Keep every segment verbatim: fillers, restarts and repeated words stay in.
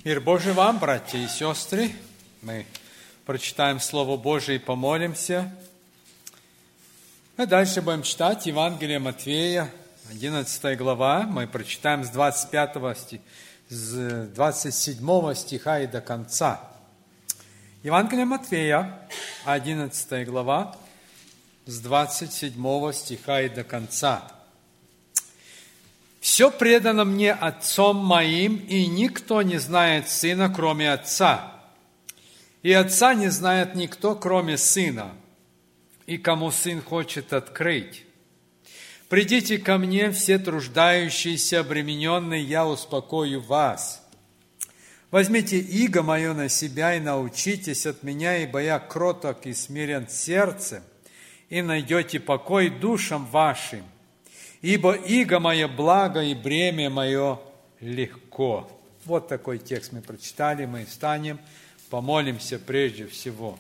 Мир Божий вам, братья и сестры. Мы прочитаем Слово Божие и помолимся. Мы дальше будем читать Евангелие Матфея, одиннадцатая глава. Мы прочитаем с двадцать пятого стиха, с двадцать седьмого стиха и до конца. Евангелие Матфея, одиннадцатая глава, с двадцать седьмого стиха и до конца. «Все предано мне Отцом моим, и никто не знает Сына, кроме Отца. И Отца не знает никто, кроме Сына, и кому Сын хочет открыть. Придите ко мне, все труждающиеся, обремененные, я успокою вас. Возьмите иго мое на себя и научитесь от меня, ибо я кроток и смирен сердцем, и найдете покой душам вашим. Ибо иго мое благо, и бремя мое легко». Вот такой текст мы прочитали. Мы встанем, помолимся прежде всего.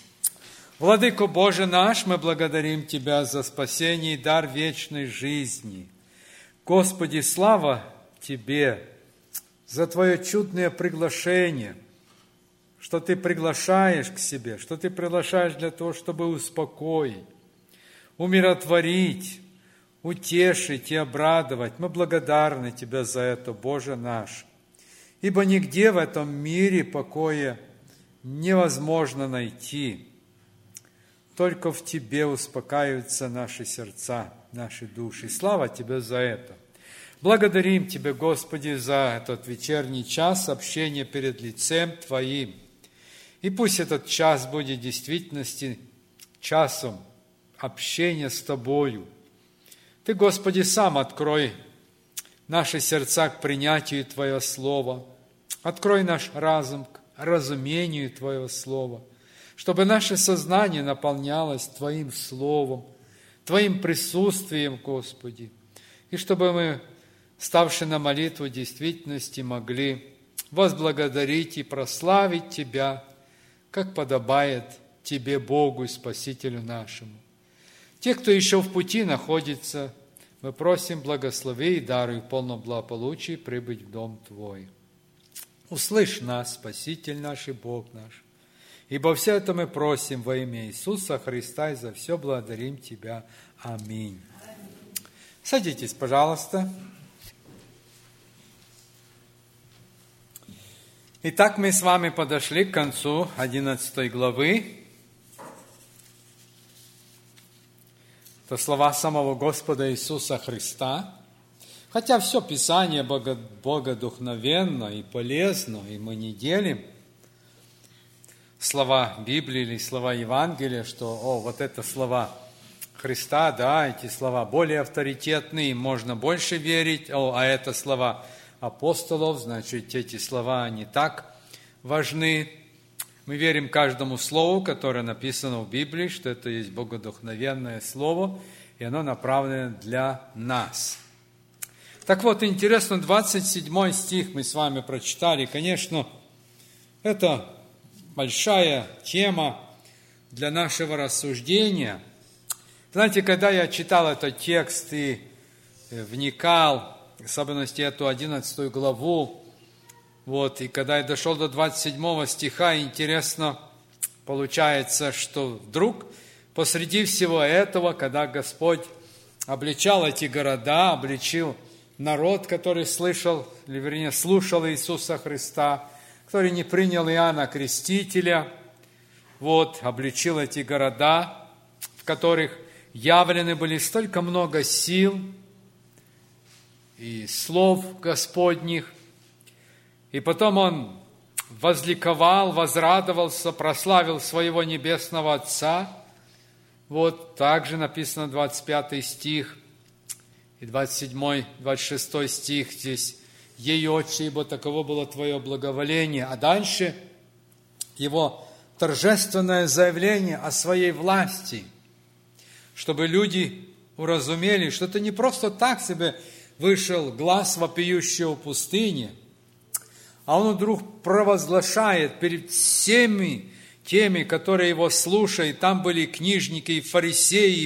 Владыко Боже наш, мы благодарим Тебя за спасение и дар вечной жизни. Господи, слава Тебе за Твое чудное приглашение, что Ты приглашаешь к себе, что Ты приглашаешь для того, чтобы успокоить, умиротворить, утешить и обрадовать. Мы благодарны Тебе за это, Боже наш. Ибо нигде в этом мире покоя невозможно найти. Только в Тебе успокаиваются наши сердца, наши души. Слава Тебе за это. Благодарим Тебя, Господи, за этот вечерний час общения перед лицем Твоим. И пусть этот час будет в действительности часом общения с Тобою. Ты, Господи, сам открой наши сердца к принятию Твоего Слова. Открой наш разум к разумению Твоего Слова, чтобы наше сознание наполнялось Твоим Словом, Твоим присутствием, Господи, и чтобы мы, ставши на молитву, в действительности могли возблагодарить и прославить Тебя, как подобает Тебе, Богу и Спасителю нашему. Те, кто еще в пути находится, мы просим, благослови и даруй в полном благополучии прибыть в дом Твой. Услышь нас, Спаситель наш и Бог наш. Ибо все это мы просим во имя Иисуса Христа, и за все благодарим Тебя. Аминь. Садитесь, пожалуйста. Итак, мы с вами подошли к концу одиннадцатой главы. Это слова самого Господа Иисуса Христа. Хотя все Писание богодухновенно и полезно, и мы не делим слова Библии или слова Евангелия, что, о, вот это слова Христа, да, эти слова более авторитетные, можно больше верить, о, а это слова апостолов, значит, эти слова не так важны. Мы верим каждому слову, которое написано в Библии, что это есть богодухновенное слово, и оно направлено для нас. Так вот, интересно, двадцать седьмой стих мы с вами прочитали. Конечно, это большая тема для нашего рассуждения. Знаете, когда я читал этот текст и вникал, в особенности эту одиннадцатую главу, вот, и когда я дошел до двадцать седьмого стиха, интересно получается, что вдруг посреди всего этого, когда Господь обличал эти города, обличил народ, который слышал, или вернее, слушал Иисуса Христа, который не принял Иоанна Крестителя, вот, обличил эти города, в которых явлены были столько много сил и слов Господних. И потом он возликовал, возрадовался, прославил своего Небесного Отца. Вот также написано двадцать пятый стих и двадцать седьмой, двадцать шестой стих здесь. «Ей, Отче, ибо таково было Твое благоволение». А дальше его торжественное заявление о своей власти, чтобы люди уразумели, что это не просто так себе вышел глас вопиющего в пустыне, а он вдруг провозглашает перед всеми теми, которые его слушают. Там были книжники, и фарисеи, и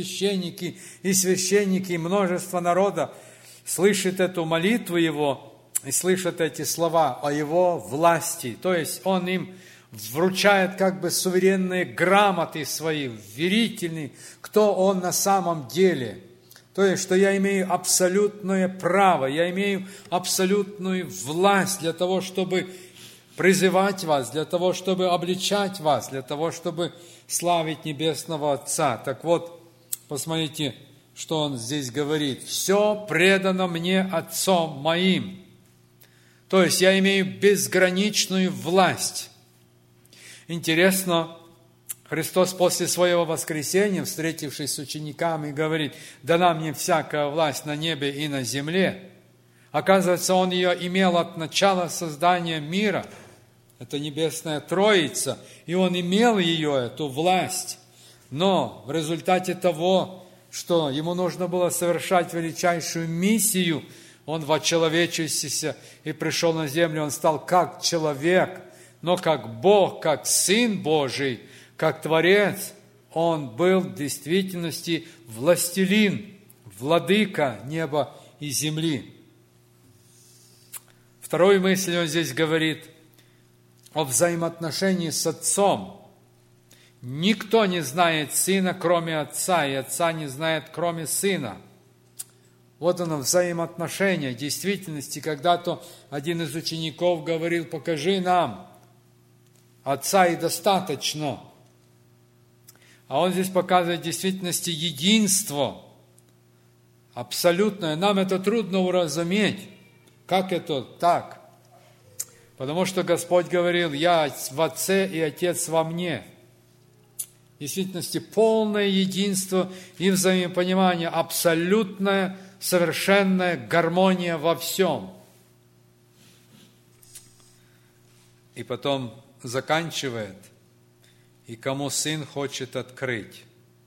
первосвященники, и священники, и множество народа. Слышит эту молитву его, и слышат эти слова о Его власти. То есть Он им вручает как бы суверенные грамоты свои, верительные, кто Он на самом деле. То есть, что я имею абсолютное право, я имею абсолютную власть для того, чтобы призывать вас, для того, чтобы обличать вас, для того, чтобы славить Небесного Отца. Так вот, посмотрите, что Он здесь говорит. «Все предано мне Отцом моим». То есть, я имею безграничную власть. Интересно, Христос после Своего воскресения, встретившись с учениками, говорит: «Дана мне всякая власть на небе и на земле». Оказывается, Он ее имел от начала создания мира. Это Небесная Троица. И Он имел ее, эту власть. Но в результате того, что Ему нужно было совершать величайшую миссию, Он вочеловечился и пришел на землю. Он стал как человек, но как Бог, как Сын Божий, как Творец. Он был в действительности властелин, владыка неба и земли. Второй мыслью Он здесь говорит о взаимоотношении с Отцом. Никто не знает Сына, кроме Отца, и Отца не знает, кроме Сына. Вот оно, взаимоотношение. В действительности, когда-то один из учеников говорил: «Покажи нам Отца, и достаточно». А Он здесь показывает в действительности единство абсолютное. Нам это трудно уразуметь. Как это так? Потому что Господь говорил: «Я в Отце, и Отец во мне». В действительности полное единство и взаимопонимание, абсолютная, совершенная гармония во всем. И потом заканчивает: «И кому Сын хочет открыть».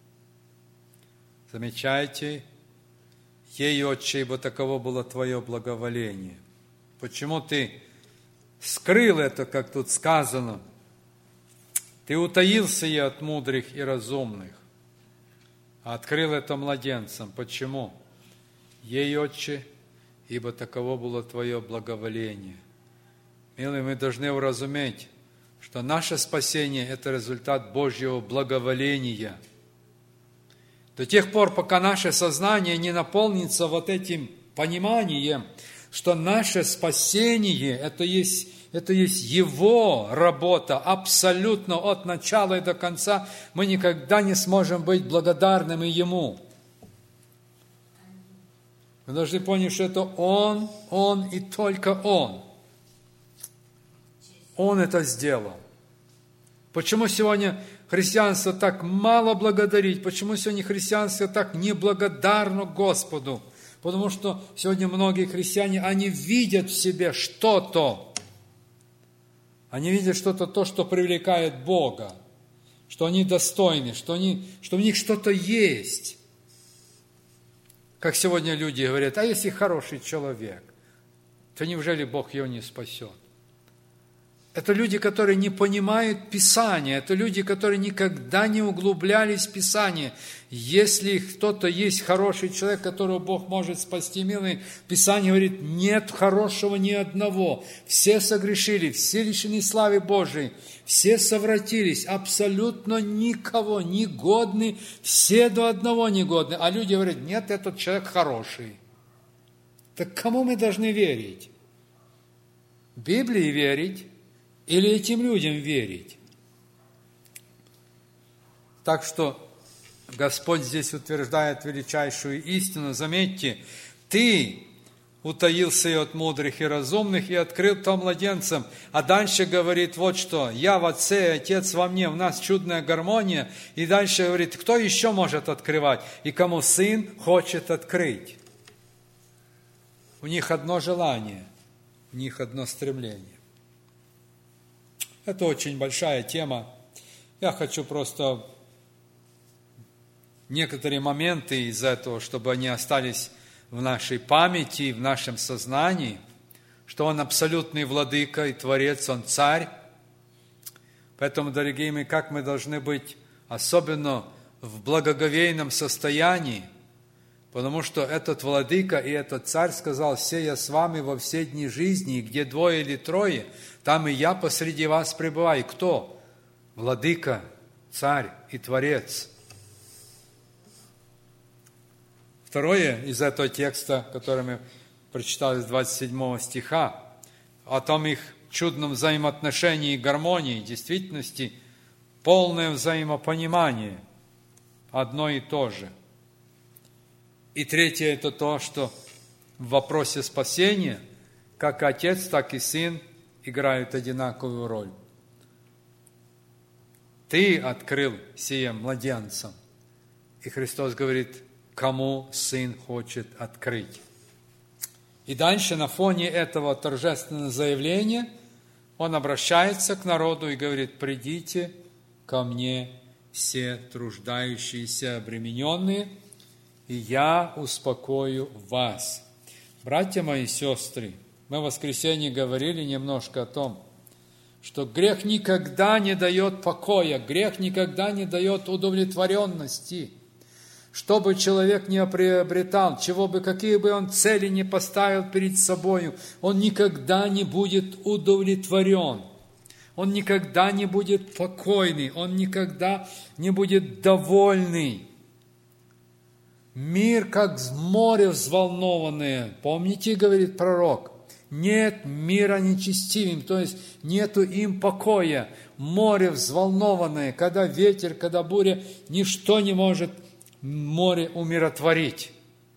Замечайте: «Ей, Отче, ибо таково было Твое благоволение». Почему Ты скрыл это, как тут сказано? Ты утаился и от мудрых и разумных, а открыл это младенцам. Почему? Ей, Отче, ибо таково было Твое благоволение. Милые, мы должны уразуметь, что наше спасение – это результат Божьего благоволения. До тех пор, пока наше сознание не наполнится вот этим пониманием, что наше спасение – это есть, это есть Его работа абсолютно от начала и до конца, мы никогда не сможем быть благодарными Ему. Вы должны понять, что это Он, Он и только Он. Он это сделал. Почему сегодня христианство так мало благодарит? Почему сегодня христианство так неблагодарно Господу? Потому что сегодня многие христиане, они видят в себе что-то. Они видят что-то, то, что привлекает Бога. Что они достойны, что, они, что в них что-то есть. Как сегодня люди говорят: а если хороший человек, то неужели Бог его не спасет? Это люди, которые не понимают Писания, это люди, которые никогда не углублялись в Писание. Если кто-то есть хороший человек, которого Бог может спасти, милый, Писание говорит: нет хорошего ни одного. Все согрешили, все лишены славы Божией, все совратились, абсолютно никого, негодны, все до одного негодны. А люди говорят: нет, этот человек хороший. Так кому мы должны верить? Библии верить? Или этим людям верить? Так что Господь здесь утверждает величайшую истину. Заметьте, ты утаился и от мудрых и разумных, и открыл то младенцам. А дальше говорит вот что: я в Отце, и Отец во мне, у нас чудная гармония. И дальше говорит: кто еще может открывать? И кому Сын хочет открыть. У них одно желание, у них одно стремление. Это очень большая тема. Я хочу просто некоторые моменты из этого, чтобы они остались в нашей памяти, в нашем сознании, что Он абсолютный владыка и Творец, Он Царь. Поэтому, дорогие мои, как мы должны быть особенно в благоговейном состоянии, Потому что этот владыка и этот царь сказал: «Се я с вами во все дни жизни, и где двое или трое, там и я посреди вас пребываю». Кто? Владыка, царь и творец. Второе из этого текста, который мы прочитали из двадцать седьмого стиха, о том их чудном взаимоотношении и гармонии, в действительности полное взаимопонимание, одно и то же. И третье – это то, что в вопросе спасения как отец, так и сын играют одинаковую роль. Ты открыл сие младенцам. И Христос говорит: кому сын хочет открыть. И дальше на фоне этого торжественного заявления он обращается к народу и говорит: придите ко мне все труждающиеся, обремененные, и я успокою вас. Братья мои и сестры, мы в воскресенье говорили немножко о том, что грех никогда не дает покоя, грех никогда не дает удовлетворенности. Что бы человек ни приобретал, чего бы, какие бы он цели ни поставил перед собой, он никогда не будет удовлетворен. Он никогда не будет покойный, он никогда не будет довольный. Мир, как море взволнованное. Помните, говорит пророк, нет мира нечестивым, то есть нету им покоя. Море взволнованное, когда ветер, когда буря, ничто не может море умиротворить.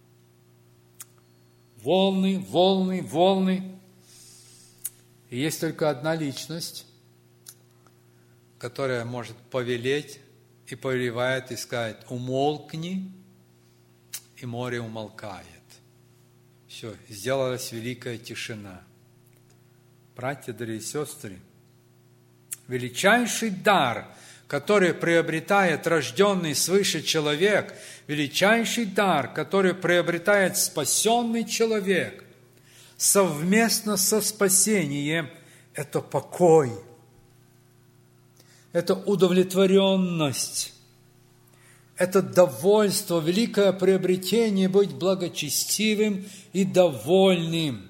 Волны, волны, волны. И есть только одна личность, которая может повелеть и повелевает и сказать: умолкни, и море умолкает. Все, сделалась великая тишина. Братья, дорогие сестры, величайший дар, который приобретает рожденный свыше человек, величайший дар, который приобретает спасенный человек, совместно со спасением, это покой, это удовлетворенность, это довольство, великое приобретение быть благочестивым и довольным.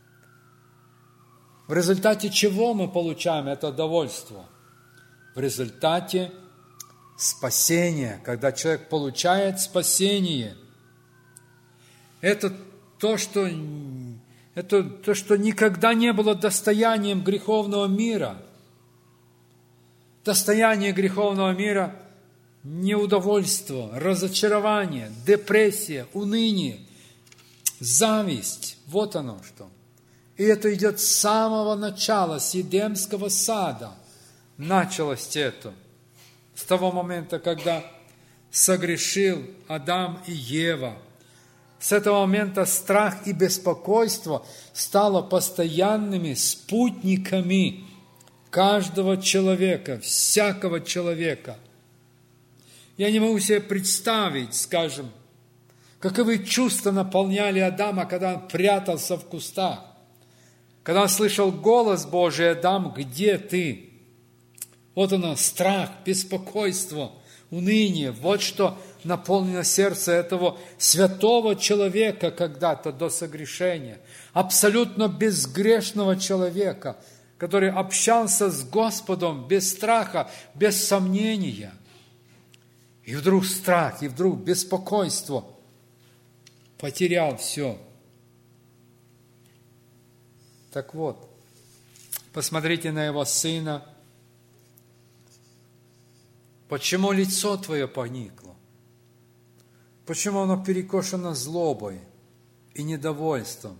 В результате чего мы получаем это довольство? В результате спасения, когда человек получает спасение. Это то, что, это то, что никогда не было достоянием греховного мира. Достояние греховного мира – неудовольство, разочарование, депрессия, уныние, зависть. Вот оно что. И это идет с самого начала, с Едемского сада. Началось это. С того момента, когда согрешил Адам и Ева. С этого момента страх и беспокойство стало постоянными спутниками каждого человека, всякого человека. Я не могу себе представить, скажем, каковы чувства наполняли Адама, когда он прятался в кустах. Когда он слышал голос Божий: Адам, где ты? Вот оно, страх, беспокойство, уныние. Вот что наполнено сердце этого святого человека когда-то до согрешения. Абсолютно безгрешного человека, который общался с Господом без страха, без сомнения. И вдруг страх, и вдруг беспокойство. Потерял все. Так вот, посмотрите на его сына. Почему лицо твое поникло? Почему оно перекошено злобой и недовольством?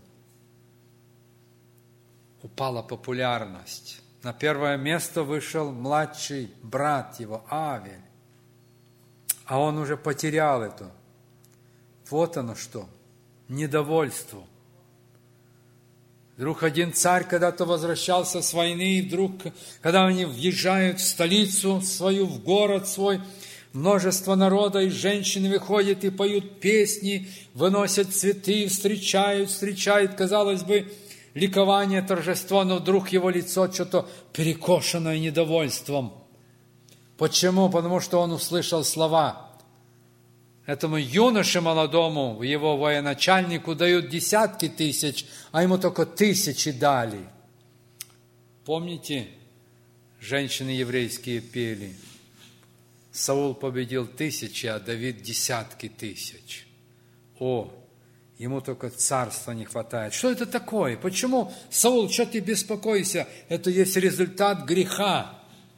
Упала популярность. На первое место вышел младший брат его, Авель. А он уже потерял это. Вот оно что. Недовольство. Вдруг один царь когда-то возвращался с войны, и вдруг, когда они въезжают в столицу свою, в город свой, множество народа и женщины выходят и поют песни, выносят цветы, встречают, встречают, казалось бы, ликование, торжество, но вдруг его лицо что-то перекошенное недовольством. Почему? Потому что он услышал слова: Этому юноше молодому, его военачальнику дают десятки тысяч, а ему только тысячи дали. Помните, женщины еврейские пели: Саул победил тысячи, а Давид десятки тысяч. О, ему только царства не хватает. Что это такое? Почему, Саул, что ты беспокойся? Это есть результат греха.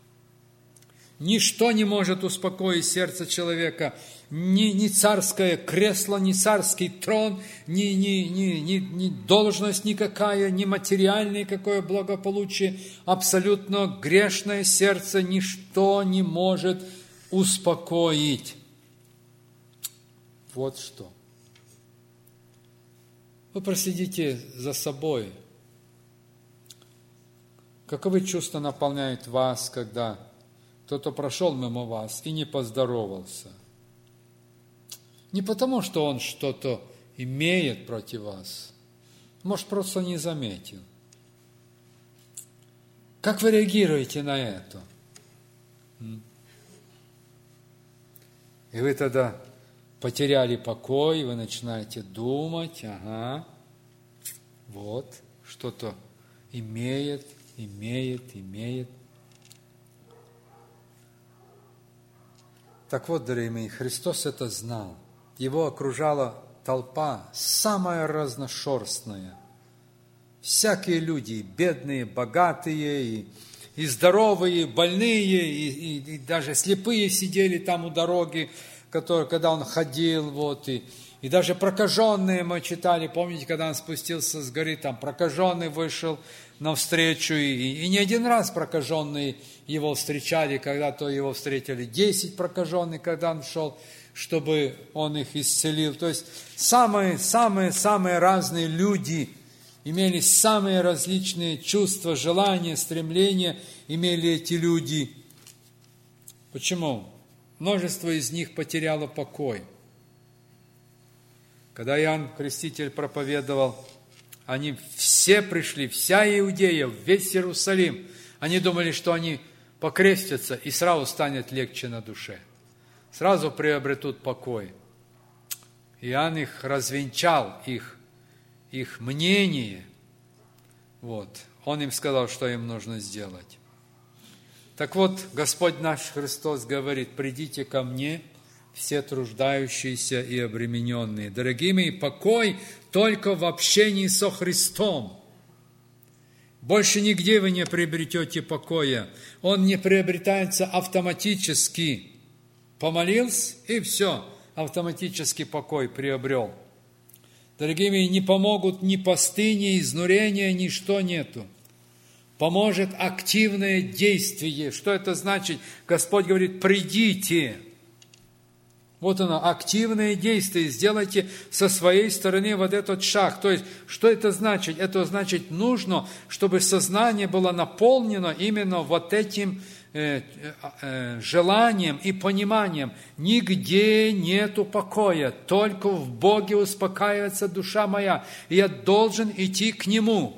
Ничто не может успокоить сердце человека. Ни, ни царское кресло, ни царский трон, ни, ни, ни, ни, ни должность никакая, ни материальное какое благополучие. Абсолютно грешное сердце ничто не может успокоить. Вот что. Вы проследите за собой. Каковы чувства наполняют вас, когда кто-то прошел мимо вас и не поздоровался? Не потому, что он что-то имеет против вас. Может, просто не заметил. Как вы реагируете на это? И вы тогда потеряли покой, вы начинаете думать, ага, вот, что-то имеет, имеет, имеет. Так вот, дорогие мои, Христос это знал. Его окружала толпа, самая разношерстная. Всякие люди, бедные, богатые, и, и здоровые, и больные, и, и, и даже слепые сидели там у дороги, который, когда он ходил, вот, и, и даже прокаженные мы читали, помните, когда он спустился с горы, там прокаженный вышел навстречу, и, и не один раз прокаженные его встречали, когда-то его встретили десять прокаженных, когда он шел, чтобы он их исцелил. То есть самые-самые-самые разные люди имели самые различные чувства, желания, стремления, имели эти люди. Почему? Множество из них потеряло покой. Когда Иоанн Креститель проповедовал, они все пришли, вся Иудея, весь Иерусалим. Они думали, что они покрестятся, и сразу станет легче на душе. Сразу приобретут покой. Иоанн их развенчал, их, их мнение. Вот. Он им сказал, что им нужно сделать. Так вот, Господь наш Христос говорит: придите ко мне, все труждающиеся и обремененные. Дорогие мои, покой только в общении со Христом. Больше нигде вы не приобретете покоя. Он не приобретается автоматически. Помолился, и все, автоматически покой приобрел. Дорогие мои, не помогут ни посты, ни изнурения, ничто нету. Поможет активное действие. Что это значит? Господь говорит: придите. Вот оно, активное действие. Сделайте со своей стороны вот этот шаг. То есть, что это значит? Это значит, нужно, чтобы сознание было наполнено именно вот этим э, э, желанием и пониманием. Нигде нету покоя, только в Боге успокаивается душа моя. И я должен идти к Нему.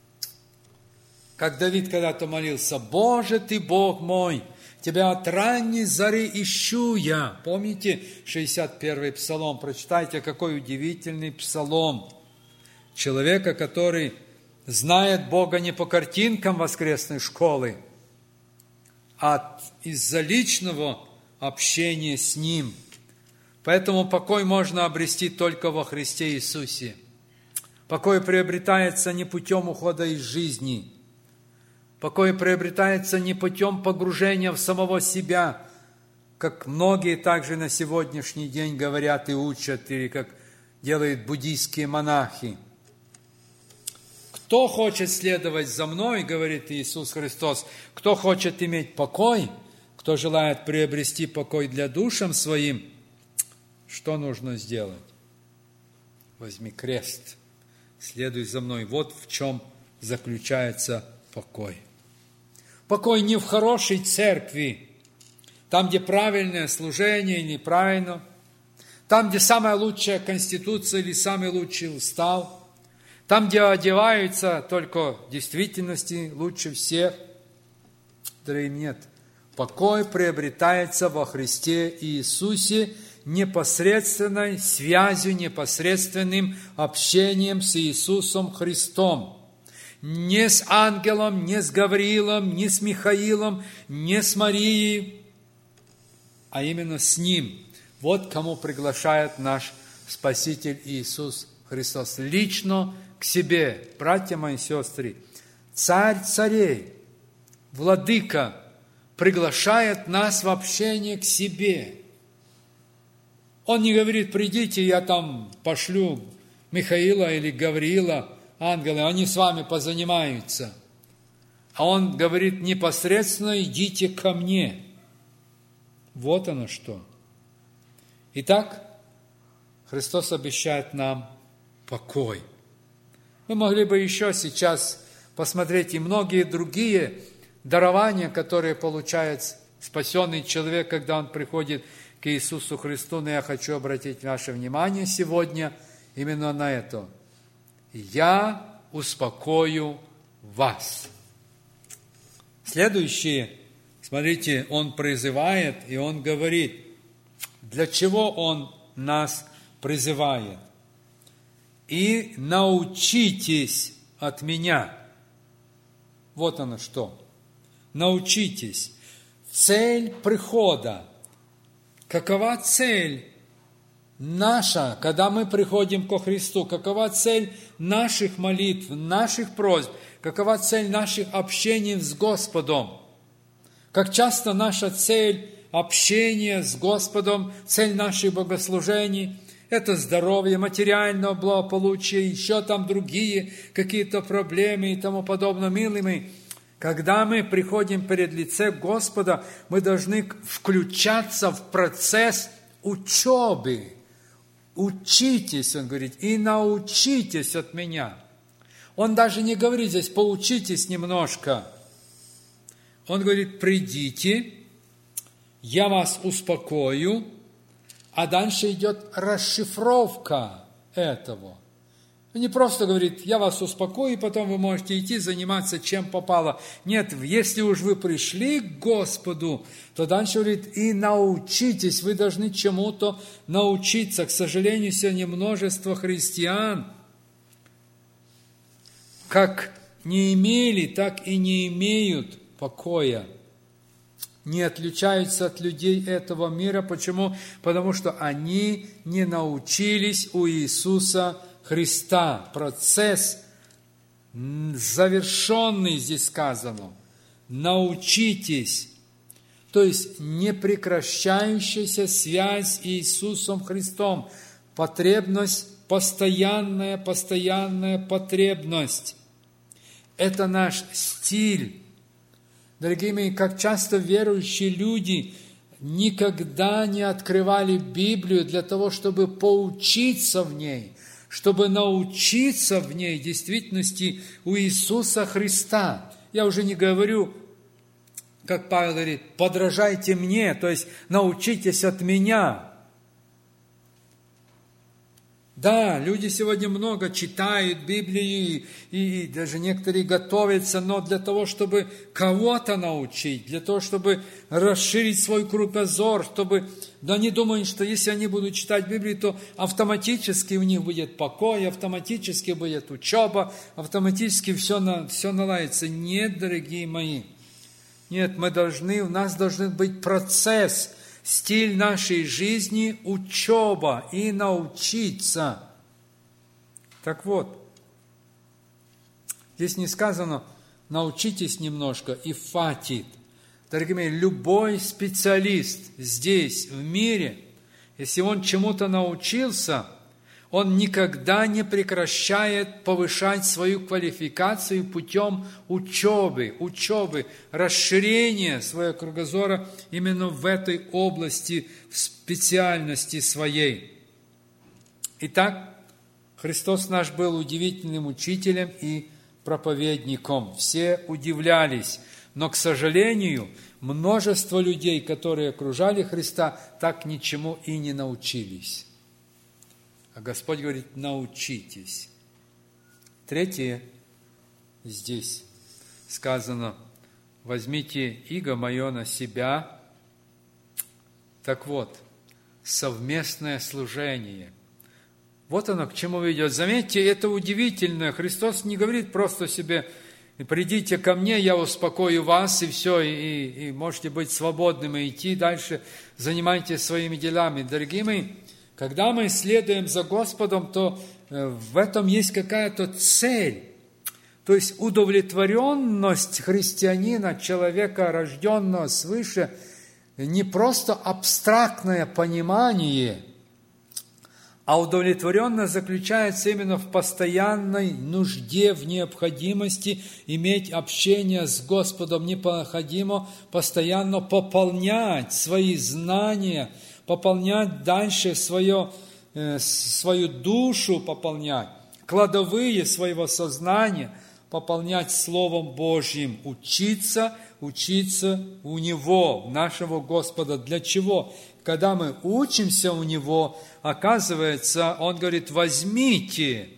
Как Давид когда-то молился: «Боже, Ты Бог мой, Тебя от ранней зари ищу я». Помните шестьдесят первый псалом? Прочитайте, какой удивительный псалом. Человека, который знает Бога не по картинкам воскресной школы, а из-за личного общения с Ним. Поэтому покой можно обрести только во Христе Иисусе. Покой приобретается не путем ухода из жизни. Покой приобретается не путем погружения в самого себя, как многие также на сегодняшний день говорят и учат, или как делают буддийские монахи. Кто хочет следовать за мной, говорит Иисус Христос, кто хочет иметь покой, кто желает приобрести покой для душам своим, что нужно сделать? Возьми крест, следуй за мной. Вот в чем заключается покой. Покой не в хорошей церкви, там, где правильное служение или неправильно, там, где самая лучшая конституция или самый лучший устав, там, где одеваются только в действительности лучше всех. Дорогие, нет. Покой приобретается во Христе Иисусе непосредственной связью, непосредственным общением с Иисусом Христом. Не с ангелом, не с Гавриилом, не с Михаилом, не с Марией, а именно с Ним. Вот кому приглашает наш Спаситель Иисус Христос. Лично к себе, братья мои и сестры, Царь царей, Владыка приглашает нас в общение к себе. Он не говорит: придите, я там пошлю Михаила или Гавриила, ангелы, они с вами позанимаются. А Он говорит непосредственно: идите ко мне. Вот оно что. Итак, Христос обещает нам покой. Мы могли бы еще сейчас посмотреть и многие другие дарования, которые получает спасенный человек, когда он приходит к Иисусу Христу. Но я хочу обратить ваше внимание сегодня именно на это. «Я успокою вас». Следующее, смотрите, Он призывает, и Он говорит, для чего Он нас призывает. «И научитесь от Меня». Вот оно что. Научитесь. Цель прихода. Какова цель наша, когда мы приходим ко Христу? Какова цель наших молитв, наших просьб? Какова цель наших общений с Господом? Как часто наша цель общения с Господом, цель наших богослужений – это здоровье, материальное благополучие, еще там другие какие-то проблемы и тому подобное. Милые мои, когда мы приходим перед лицем Господа, мы должны включаться в процесс учебы. Учитесь, Он говорит, и научитесь от Меня. Он даже не говорит здесь: поучитесь немножко. Он говорит: придите, я вас успокою, а дальше идет расшифровка этого. Он не просто говорит: я вас успокою, и потом вы можете идти заниматься чем попало. Нет, если уж вы пришли к Господу, то дальше говорит: и научитесь, вы должны чему-то научиться. К сожалению, сегодня множество христиан как не имели, так и не имеют покоя. Не отличаются от людей этого мира. Почему? Потому что они не научились у Иисуса Христа. Процесс завершенный, здесь сказано. Научитесь. То есть непрекращающаяся связь с Иисусом Христом. Потребность, постоянная, постоянная потребность. Это наш стиль. Дорогие мои, как часто верующие люди никогда не открывали Библию для того, чтобы поучиться в ней, чтобы научиться в ней действительности у Иисуса Христа. Я уже не говорю, как Павел говорит, подражайте мне, то есть научитесь от меня. Да, люди сегодня много читают Библию, и, и даже некоторые готовятся, но для того, чтобы кого-то научить, для того, чтобы расширить свой кругозор, чтобы... Да они думают, что если они будут читать Библию, то автоматически у них будет покой, автоматически будет учеба, автоматически все, на, все наладится. Нет, дорогие мои, нет, мы должны, у нас должен быть процесс, стиль нашей жизни – учеба и научиться. Так вот, здесь не сказано «научитесь немножко» и «хватит». Дорогие мои, любой специалист здесь, в мире, если он чему-то научился, он никогда не прекращает повышать свою квалификацию путем учебы, учебы, расширения своего кругозора именно в этой области, в специальности своей. Итак, Христос наш был удивительным учителем и проповедником. Все удивлялись, но, к сожалению, множество людей, которые окружали Христа, так ничему и не научились. А Господь говорит: научитесь. Третье, здесь сказано: возьмите иго мое на себя. Так вот, совместное служение. Вот оно к чему ведет. Заметьте, это удивительно. Христос не говорит просто себе: придите ко мне, я успокою вас, и все, и, и можете быть свободным и идти дальше, занимайтесь своими делами. Дорогие мои, когда мы следуем за Господом, то в этом есть какая-то цель. То есть удовлетворенность христианина, человека, рожденного свыше, не просто абстрактное понимание, а удовлетворенность заключается именно в постоянной нужде, в необходимости иметь общение с Господом. Необходимо постоянно пополнять свои знания, пополнять дальше свое, э, свою душу, пополнять кладовые своего сознания, пополнять Словом Божьим, учиться, учиться у Него, нашего Господа. Для чего? Когда мы учимся у Него, оказывается, Он говорит: возьмите.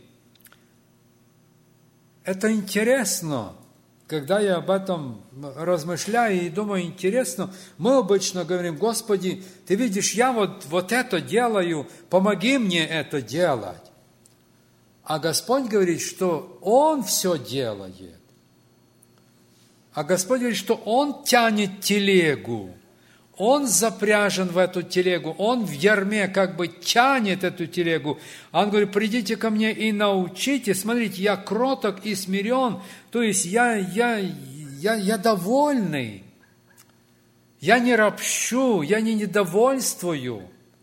Это интересно. Когда я об этом размышляю и думаю, интересно, мы обычно говорим: Господи, Ты видишь, я вот, вот это делаю, помоги мне это делать. А Господь говорит, что Он все делает. А Господь говорит, что Он тянет телегу. Он запряжен в эту телегу. Он в ярме как бы тянет эту телегу. А Он говорит: придите ко мне и научите. Смотрите, я кроток и смирен. То есть я, я, я, я довольный. Я не ропщу, я не недовольствую.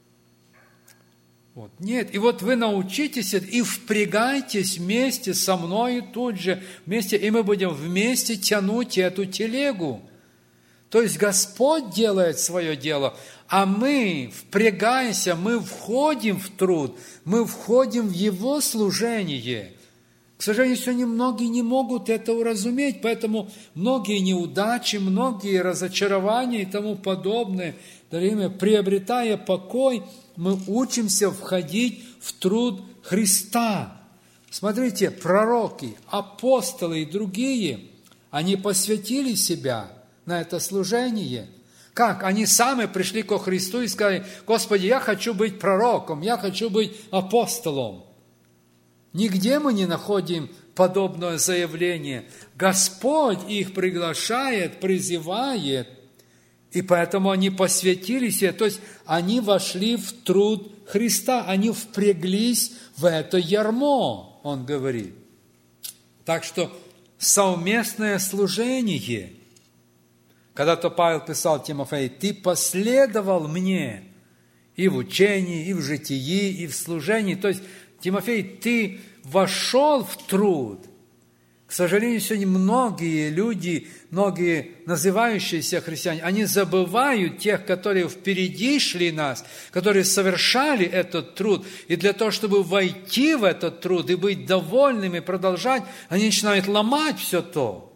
Вот. Нет, и вот вы научитесь и впрягайтесь вместе со мной тут же, вместе, и мы будем вместе тянуть эту телегу. То есть Господь делает свое дело, а мы впрягаемся, мы входим в труд, мы входим в Его служение. К сожалению, сегодня многие не могут это уразуметь, поэтому многие неудачи, многие разочарования и тому подобное, дорогие мои, приобретая покой, мы учимся входить в труд Христа. Смотрите, пророки, апостолы и другие, они посвятили себя на это служение. Как? Они сами пришли ко Христу и сказали: Господи, я хочу быть пророком, я хочу быть апостолом. Нигде мы не находим подобное заявление. Господь их приглашает, призывает, и поэтому они посвятили себя, то есть они вошли в труд Христа, они впряглись в это ярмо, он говорит. Так что совместное служение. Когда-то Павел писал Тимофею: ты последовал мне и в учении, и в житии, и в служении. То есть, Тимофей, ты вошел в труд. К сожалению, сегодня многие люди, многие называющиеся христиане, они забывают тех, которые впереди шли нас, которые совершали этот труд. И для того, чтобы войти в этот труд и быть довольными, продолжать, они начинают ломать все то.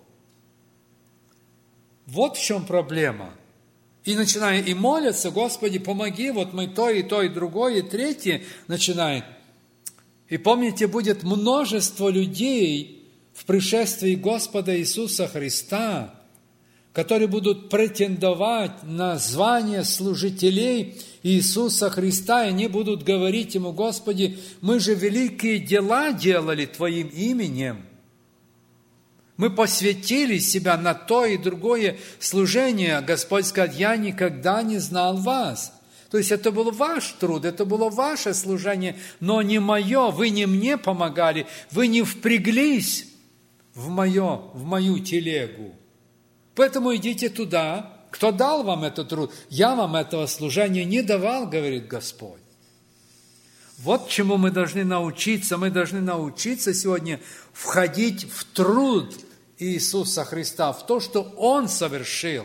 Вот в чем проблема. И начинают и молятся: Господи, помоги, вот мы то, и то, и другое, и третье начинают. И помните, будет множество людей в пришествии Господа Иисуса Христа, которые будут претендовать на звание служителей Иисуса Христа, и они будут говорить Ему: Господи, мы же великие дела делали Твоим именем. Мы посвятили себя на то и другое служение. Господь скажет: я никогда не знал вас. То есть это был ваш труд, это было ваше служение, но не мое. Вы не мне помогали, вы не впряглись в, мое, в мою телегу. Поэтому идите туда. Кто дал вам этот труд? Я вам этого служения не давал, говорит Господь. Вот чему мы должны научиться. Мы должны научиться сегодня входить в труд Иисуса Христа, в то, что Он совершил.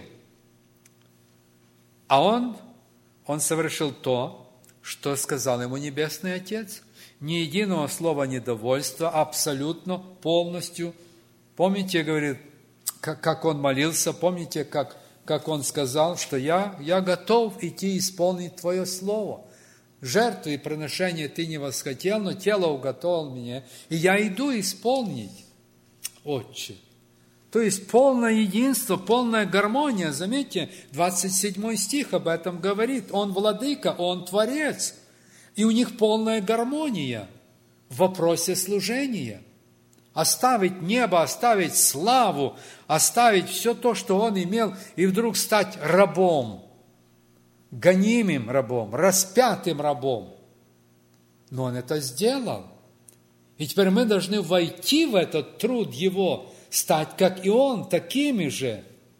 А Он, Он совершил то, что сказал Ему Небесный Отец. Ни единого слова недовольства, абсолютно, полностью. Помните, говорит, как, как Он молился, помните, как, как Он сказал, что я, я готов идти исполнить Твое Слово. Жертву и приношение Ты не восхотел, но тело уготовил мне, и я иду исполнить, Отче. То есть полное единство, полная гармония. Заметьте, двадцать седьмой стих об этом говорит. Он владыка, он творец. И у них полная гармония в вопросе служения. Оставить небо, оставить славу, оставить все то, что он имел, и вдруг стать рабом, гонимым рабом, распятым рабом. Но он это сделал. И теперь мы должны войти в этот труд его, стать, как и он, такими же.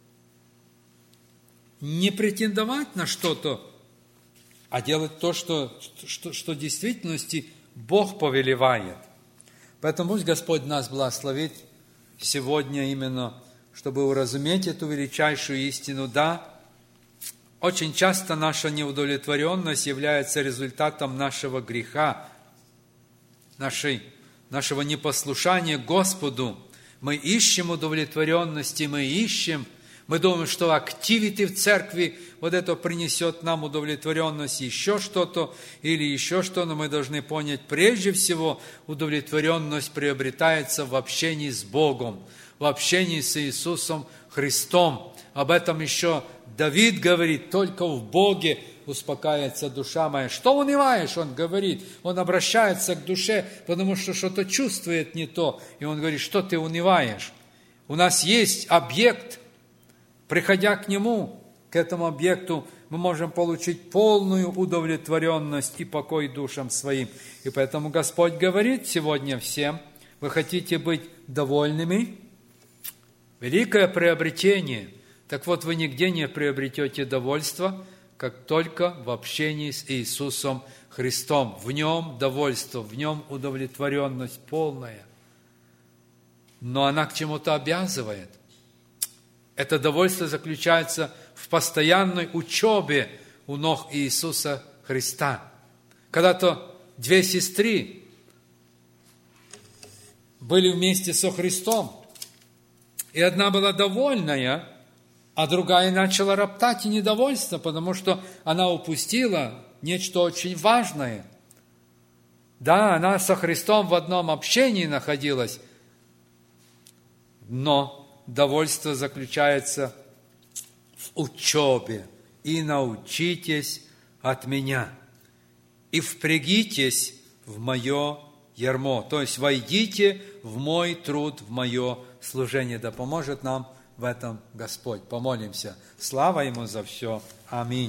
Не претендовать на что-то, а делать то, что, что, что в действительности Бог повелевает. Поэтому пусть Господь нас благословит сегодня именно, чтобы уразуметь эту величайшую истину. Да, очень часто наша неудовлетворенность является результатом нашего греха, нашей, нашего непослушания Господу. Мы ищем удовлетворенности, мы ищем, мы думаем, что активити в церкви вот это принесет нам удовлетворенность, еще что-то или еще что, но мы должны понять, прежде всего удовлетворенность приобретается в общении с Богом, в общении с Иисусом Христом. Об этом еще Давид говорит, только в Боге успокаивается душа моя. Что унываешь, он говорит, он обращается к душе, потому что что-то чувствует не то, и он говорит, что ты унываешь? У нас есть объект. Приходя к нему, к этому объекту, мы можем получить полную удовлетворенность и покой душам своим. И поэтому Господь говорит сегодня всем, вы хотите быть довольными? Великое приобретение. Так вот, вы нигде не приобретете довольство, как только в общении с Иисусом Христом. В Нем довольство, в Нем удовлетворенность полная. Но она к чему-то обязывает. Это довольство заключается в постоянной учебе у ног Иисуса Христа. Когда-то две сестры были вместе со Христом, и одна была довольная, а другая начала роптать и недовольство, потому что она упустила нечто очень важное. Да, она со Христом в одном общении находилась, но довольство заключается в учебе. И научитесь от меня, и впрягитесь в мое ярмо. То есть войдите в мой труд, в мое служение. Да поможет нам в этом Господь. Помолимся. Слава Ему за все. Аминь.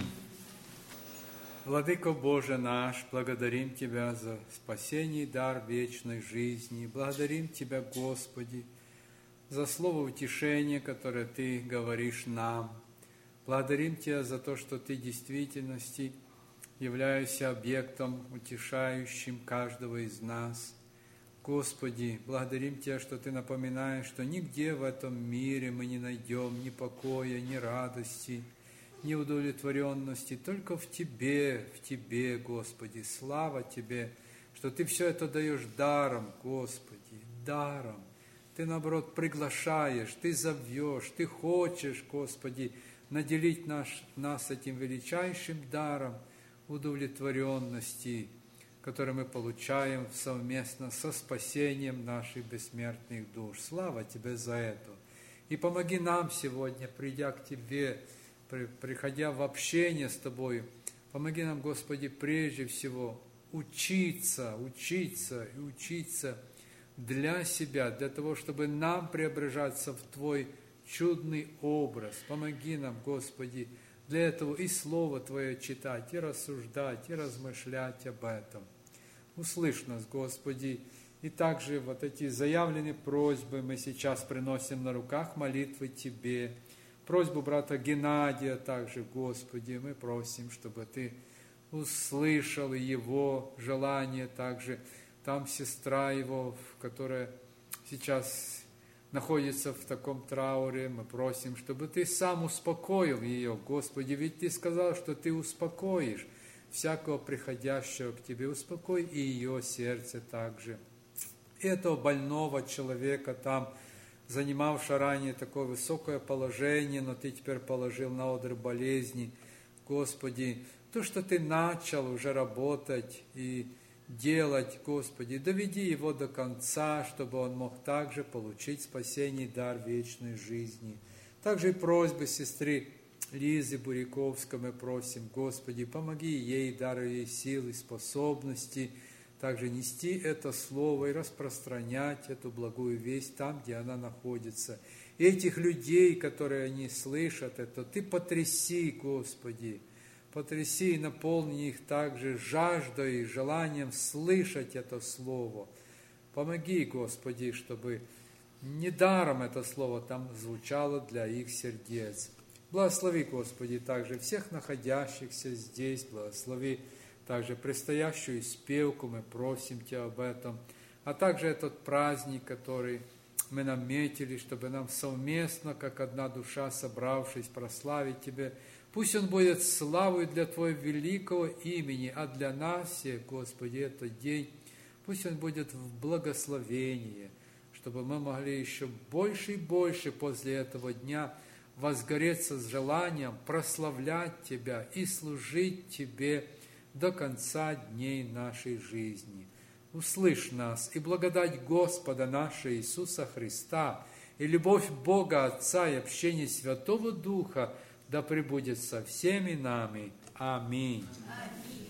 Владыко Боже наш, благодарим Тебя за спасение и дар вечной жизни. Благодарим Тебя, Господи, за слово утешения, которое Ты говоришь нам. Благодарим Тебя за то, что Ты в действительности являешься объектом, утешающим каждого из нас. Господи, благодарим Тебя, что Ты напоминаешь, что нигде в этом мире мы не найдем ни покоя, ни радости, ни удовлетворенности, только в Тебе, в Тебе, Господи. Слава Тебе, что Ты все это даешь даром, Господи, даром. Ты, наоборот, приглашаешь, Ты зовешь, Ты хочешь, Господи, наделить наш, нас этим величайшим даром удовлетворенности, который мы получаем совместно со спасением наших бессмертных душ. Слава Тебе за это. И помоги нам сегодня, придя к Тебе, приходя в общение с Тобой, помоги нам, Господи, прежде всего учиться, учиться и учиться для себя, для того, чтобы нам преображаться в Твой чудный образ. Помоги нам, Господи, для этого и Слово Твое читать, и рассуждать, и размышлять об этом. Услышь нас, Господи, и также вот эти заявленные просьбы мы сейчас приносим на руках молитвы Тебе. Просьбу брата Геннадия также, Господи, мы просим, чтобы Ты услышал его желание также. Там сестра его, которая сейчас находится в таком трауре, мы просим, чтобы Ты сам успокоил ее, Господи, ведь Ты сказал, что Ты успокоишь всякого приходящего к Тебе, успокой и ее сердце также. И этого больного человека там, занимавшего ранее такое высокое положение, но Ты теперь положил на одр болезни, Господи, то, что Ты начал уже работать и делать, Господи. Доведи его до конца, чтобы он мог также получить спасение и дар вечной жизни. Также и просьбы сестры Лизы Буряковской мы просим, Господи, помоги ей, даруй ей силы, способности, также нести это слово и распространять эту благую весть там, где она находится. И этих людей, которые они слышат это, Ты потряси, Господи, потряси и наполни их также жаждой и желанием слышать это слово. Помоги, Господи, чтобы недаром это слово там звучало для их сердец. Благослови, Господи, также всех находящихся здесь, благослови также предстоящую испевку, мы просим Тебя об этом, а также этот праздник, который мы наметили, чтобы нам совместно, как одна душа, собравшись, прославить Тебя. Пусть он будет славой для Твоего великого имени, а для нас всех, Господи, этот день, пусть он будет в благословении, чтобы мы могли еще больше и больше после этого дня возгореться с желанием прославлять Тебя и служить Тебе до конца дней нашей жизни. Услышь нас, и благодать Господа нашего Иисуса Христа, и любовь Бога Отца, и общение Святого Духа да пребудет со всеми нами. Аминь. Аминь.